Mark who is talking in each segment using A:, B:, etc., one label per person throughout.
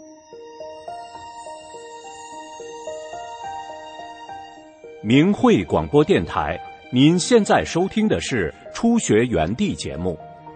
A: 明慧广播电台，您现在收听的是初学园地节目。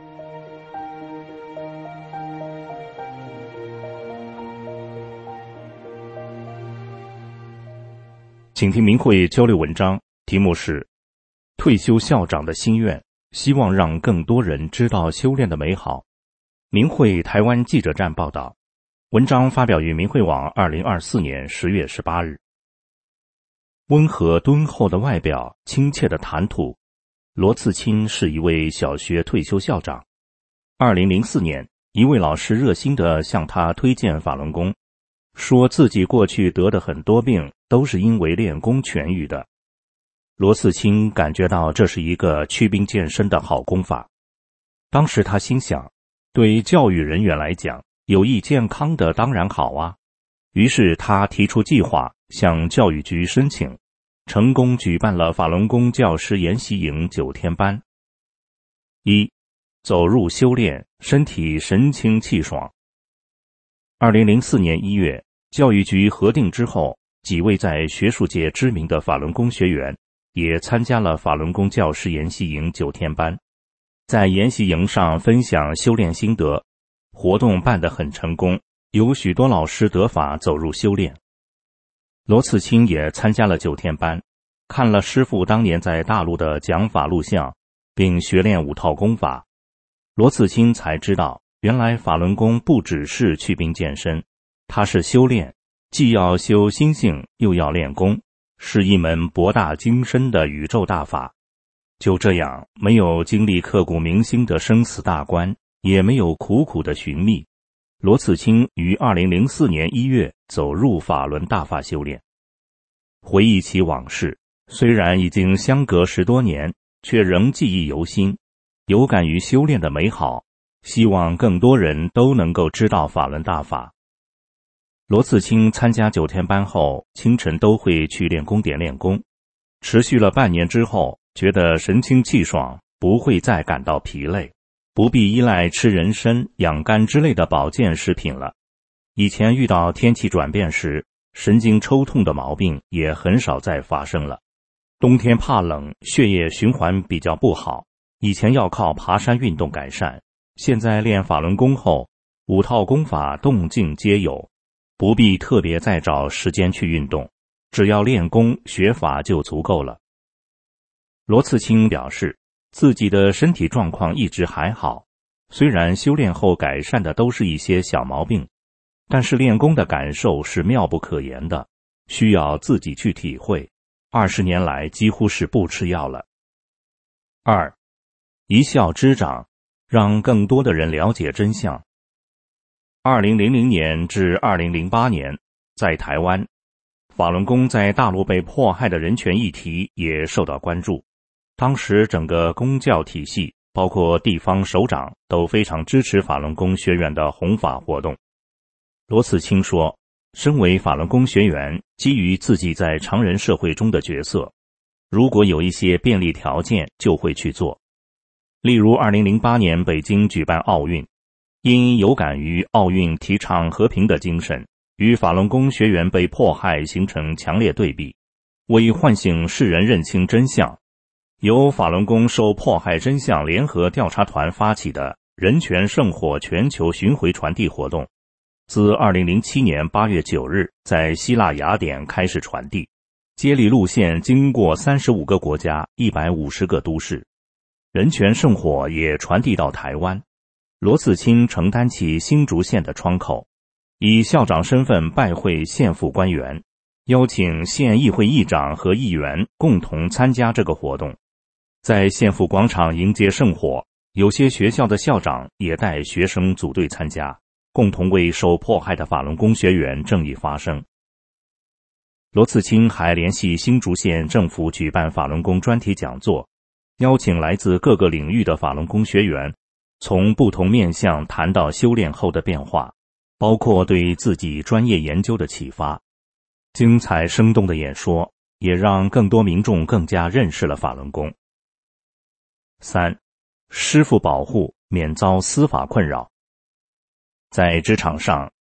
B: 请听明慧交流文章，题目是退休校长的心愿，希望让更多人知道修炼的美好。明慧台湾记者站报道，文章发表于明慧网2024年10月18日。温和敦厚的外表，亲切的谈吐，罗次清是一位小学退休校长。2004年，一位老师热心地向他推荐法轮功，说自己过去得的很多病都是因为练功痊愈的。罗次清感觉到这是一个祛病健身的好功法。当时他心想，对教育人员来讲，有益健康的当然好啊。于是他提出计划，向教育局申请，成功举办了法轮功教师研习营9天班。1. 走入修炼，身体神清气爽。2004年1月，教育局核定之后，几位在学术界知名的法轮功学员也参加了法轮功教师研习营9天班，在研习营上分享修炼心得，活动办得很成功，有许多老师得法走入修炼。罗次清也参加了9天班，看了师父当年在大陆的讲法录像，并学练5套功法。罗次清才知道，原来法轮功不只是祛病健身，它是修炼，既要修心性，又要练功，是一门博大精深的宇宙大法。就这样，没有经历刻骨铭心的生死大关，也没有苦苦的寻觅，罗次清于2004年1月走入法轮大法修炼。回忆起往事，虽然已经相隔10多年，却仍记忆犹新，有感于修炼的美好，希望更多人都能够知道法轮大法。罗次清参加9天班后，清晨都会去练功点练功，持续了半年之后，觉得神清气爽，不会再感到疲累，不必依赖吃人参、养肝之类的保健食品了。以前遇到天气转变时，神经抽痛的毛病也很少再发生了。冬天怕冷，血液循环比较不好，以前要靠爬山运动改善，现在练法轮功后，5套功法动静皆有，不必特别再找时间去运动，只要练功学法就足够了。罗次清表示，自己的身体状况一直还好，虽然修炼后改善的都是一些小毛病，但是练功的感受是妙不可言的，需要自己去体会。20年来几乎是不吃药了。2. 一笑之长，让更多的人了解真相。2000年至2008年，在台湾，法轮功在大陆被迫害的人权议题也受到关注。当时整个公教体系，包括地方首长，都非常支持法轮功学员的弘法活动。罗次清说，身为法轮功学员，基于自己在常人社会中的角色，如果有一些便利条件就会去做。例如2008年北京举办奥运，因有感于奥运提倡和平的精神，与法轮功学员被迫害形成强烈对比。为唤醒世人认清真相，由法轮功受迫害真相联合调查团发起的人权圣火全球巡回传递活动，自2007年8月9日在希腊雅典开始传递，接力路线经过35个国家150个都市，人权圣火也传递到台湾。罗次清承担起新竹县的窗口，以校长身份拜会县府官员，邀请县议会议长和议员共同参加这个活动。在县府广场迎接圣火，有些学校的校长也带学生组队参加，共同为受迫害的法轮功学员正义发声。罗次清还联系新竹县政府举办法轮功专题讲座，邀请来自各个领域的法轮功学员，从不同面向谈到修炼后的变化，包括对自己专业研究的启发。精彩生动的演说也让更多民众更加认识了法轮功。3. 师父保护，免遭司法困扰。在职场上，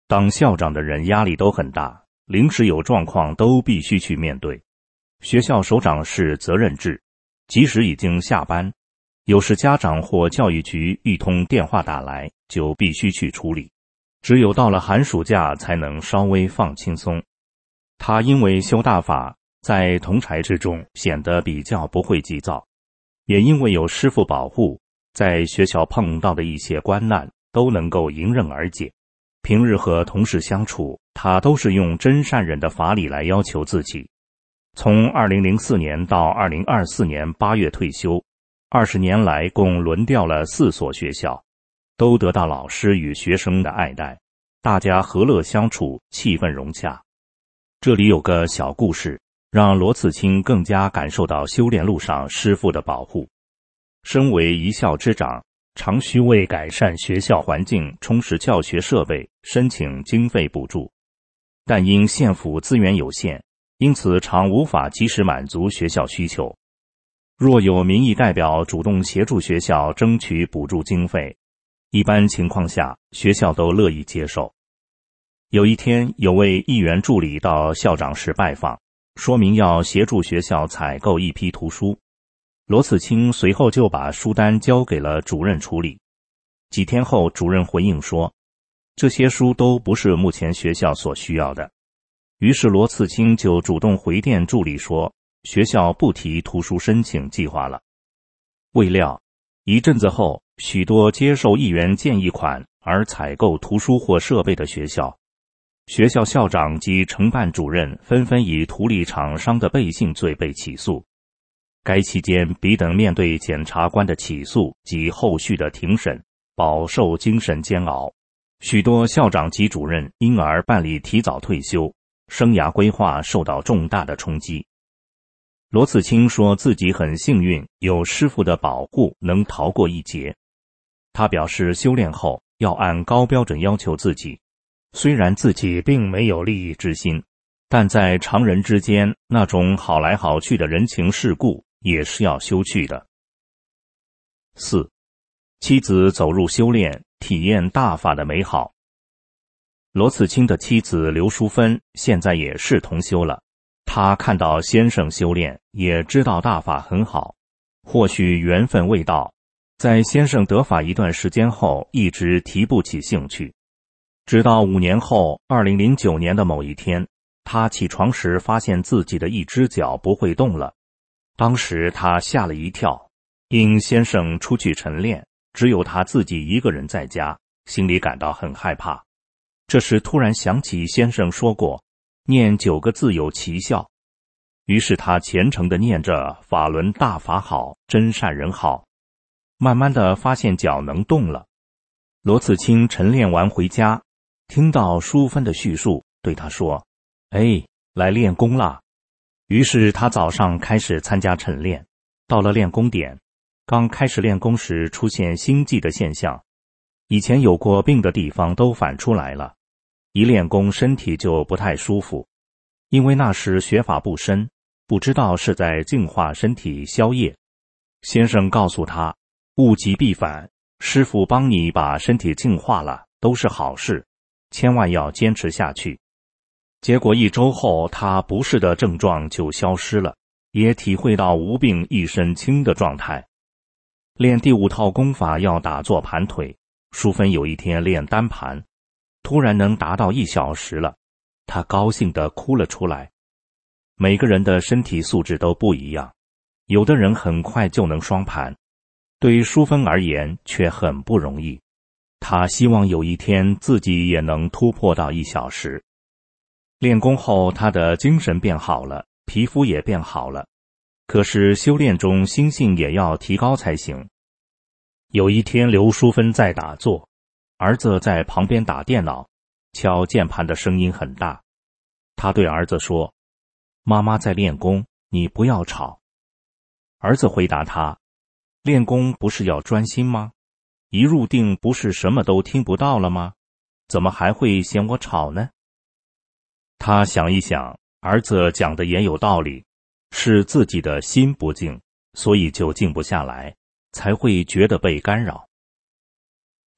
B: 当校长的人压力都很大，临时有状况都必须去面对。学校首长是责任制，即使已经下班，有时家长或教育局一通电话打来，就必须去处理。只有到了寒暑假才能稍微放轻松。他因为修大法，在同侪之中显得比较不会急躁，也因为有师父保护，在学校碰到的一些关难都能够迎刃而解。平日和同事相处，他都是用真善忍的法理来要求自己。从2004年到2024年8月退休，20年来共轮调了4所学校，都得到老师与学生的爱戴，大家和乐相处，气氛融洽。这里有个小故事，让罗次清更加感受到修炼路上师父的保护。身为一校之长，常需为改善学校环境、充实教学设备申请经费补助，但因县府资源有限，因此常无法及时满足学校需求。若有民意代表主动协助学校争取补助经费，一般情况下学校都乐意接受。有一天，有位议员助理到校长室拜访，说明要协助学校采购一批图书。罗次清随后就把书单交给了主任处理。几天后，主任回应说，这些书都不是目前学校所需要的。于是罗次清就主动回电助理说，学校不提图书申请计划了。未料一阵子后，许多接受议员建议款而采购图书或设备的学校校长及承办主任纷纷以图利厂商的背信罪被起诉。该期间彼等面对检察官的起诉及后续的庭审，饱受精神煎熬。许多校长及主任因而办理提早退休，生涯规划受到重大的冲击。罗次清说自己很幸运，有师父的保护能逃过一劫。他表示修炼后要按高标准要求自己，虽然自己并没有利益之心，但在常人之间那种好来好去的人情世故也是要修去的。4. 妻子走入修炼，体验大法的美好。罗次清的妻子刘淑芬现在也是同修了，她看到先生修炼，也知道大法很好，或许缘分未到，在先生得法一段时间后一直提不起兴趣。直到5年后2009年的某一天，他起床时发现自己的一只脚不会动了。当时他吓了一跳，因先生出去晨练，只有他自己一个人在家，心里感到很害怕。这时突然想起先生说过，念9个字有奇效。于是他虔诚地念着法轮大法好，真善人好，慢慢地发现脚能动了。罗次清晨练完回家，听到淑芬的叙述，对他说，来练功啦。于是他早上开始参加晨练，到了练功点，刚开始练功时出现心悸的现象，以前有过病的地方都反出来了，一练功身体就不太舒服。因为那时学法不深，不知道是在净化身体消业。先生告诉他，物极必反，师父帮你把身体净化了，都是好事，千万要坚持下去。结果1周后，他不适的症状就消失了，也体会到无病一身轻的状态。练第5套功法要打坐盘腿，淑芬有一天练单盘，突然能达到1小时了，她高兴地哭了出来。每个人的身体素质都不一样，有的人很快就能双盘，对于淑芬而言却很不容易。她希望有一天自己也能突破到1小时。练功后，他的精神变好了，皮肤也变好了。可是修炼中心性也要提高才行。有一天，刘淑芬在打坐，儿子在旁边打电脑，敲键盘的声音很大。他对儿子说，妈妈在练功，你不要吵。儿子回答他，练功不是要专心吗？一入定不是什么都听不到了吗？怎么还会嫌我吵呢？他想一想，儿子讲的也有道理，是自己的心不静，所以就静不下来，才会觉得被干扰。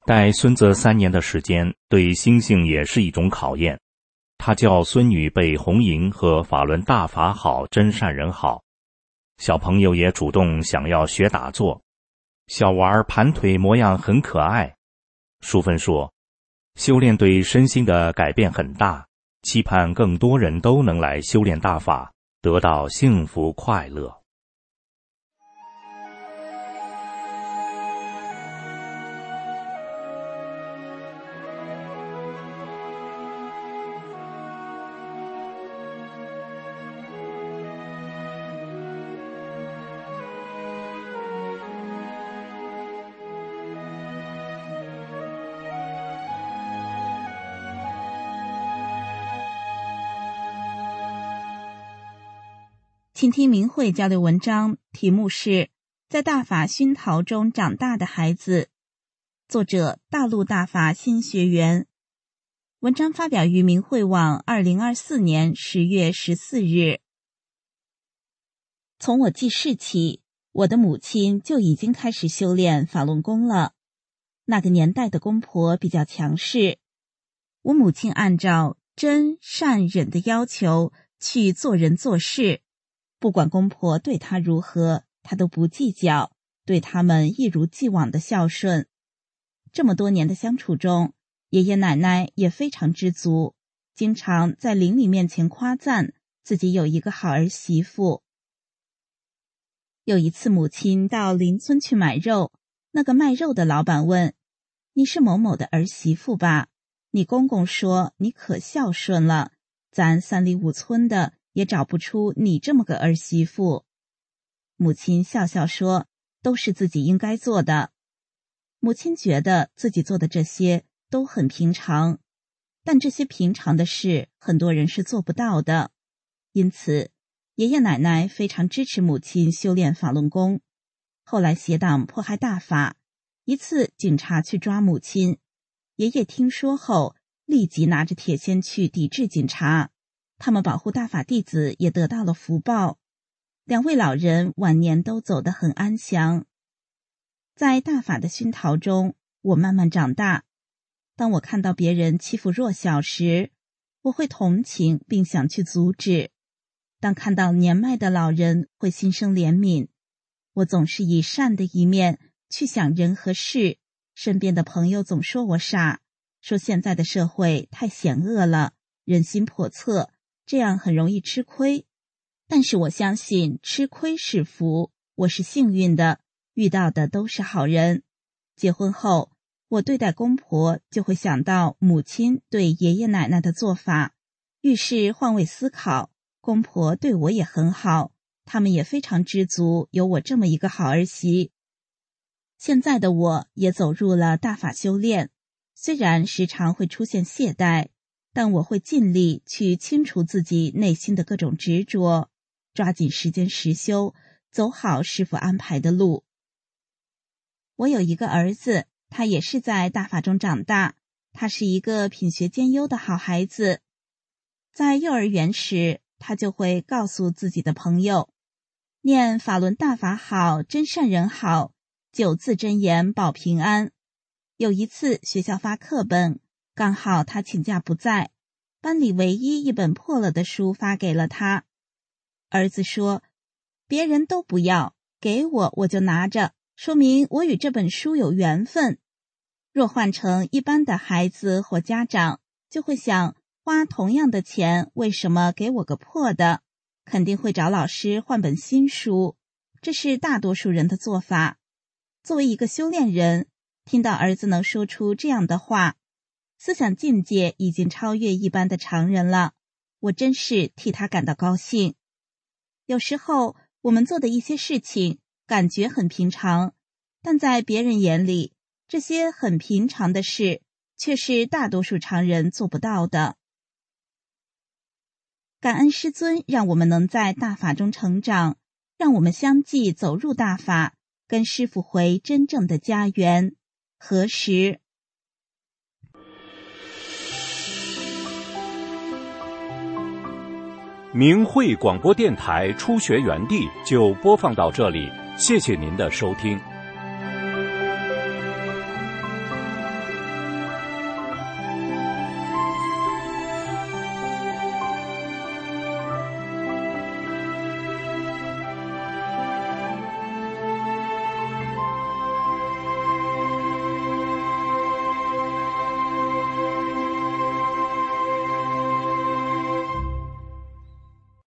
B: 带孙子3年的时间，对心性也是一种考验。他教孙女背红吟和法轮大法好，真善人好。小朋友也主动想要学打坐，小娃盘腿模样很可爱。淑芬说，修炼对身心的改变很大，期盼更多人都能来修炼大法，得到幸福快乐。
C: 请听明慧交流文章，题目是在大法熏陶中长大的孩子，作者大陆大法新学员。文章发表于明慧网2024年10月14日。从我记事起，我的母亲就已经开始修炼法轮功了。那个年代的公婆比较强势，我母亲按照真善忍的要求去做人做事，不管公婆对她如何，她都不计较，对他们一如既往的孝顺。这么多年的相处中，爷爷奶奶也非常知足，经常在邻里面前夸赞自己有一个好儿媳妇。有一次母亲到邻村去买肉，那个卖肉的老板问，你是某某的儿媳妇吧？你公公说你可孝顺了，咱3里5村的也找不出你这么个儿媳妇。母亲笑笑说，都是自己应该做的。母亲觉得自己做的这些都很平常，但这些平常的事很多人是做不到的。因此爷爷奶奶非常支持母亲修炼法轮功。后来邪党迫害大法，一次警察去抓母亲，爷爷听说后立即拿着铁锨去抵制警察，他们保护大法弟子也得到了福报。2位老人晚年都走得很安详。在大法的熏陶中，我慢慢长大。当我看到别人欺负弱小时，我会同情并想去阻止。当看到年迈的老人，会心生怜悯。我总是以善的一面去想人和事。身边的朋友总说我傻，说现在的社会太险恶了，人心叵测，这样很容易吃亏。但是我相信吃亏是福，我是幸运的，遇到的都是好人。结婚后，我对待公婆就会想到母亲对爷爷奶奶的做法，遇事换位思考，公婆对我也很好，他们也非常知足有我这么一个好儿媳。现在的我也走入了大法修炼，虽然时常会出现懈怠，但我会尽力去清除自己内心的各种执着，抓紧时间实修，走好师父安排的路。我有一个儿子，他也是在大法中长大，他是一个品学兼优的好孩子。在幼儿园时，他就会告诉自己的朋友，念法轮大法好，真善人好，9字真言保平安。有一次学校发课本，刚好他请假不在，班里唯一一本破了的书发给了他。儿子说，别人都不要，给我就拿着，说明我与这本书有缘分。若换成一般的孩子或家长，就会想，花同样的钱，为什么给我个破的？肯定会找老师换本新书，这是大多数人的做法。作为一个修炼人，听到儿子能说出这样的话，思想境界已经超越一般的常人了，我真是替他感到高兴。有时候我们做的一些事情感觉很平常，但在别人眼里，这些很平常的事却是大多数常人做不到的。感恩师尊让我们能在大法中成长，让我们相继走入大法，跟师父回真正的家园。何时？
A: 明慧广播电台初学园地就播放到这里，谢谢您的收听。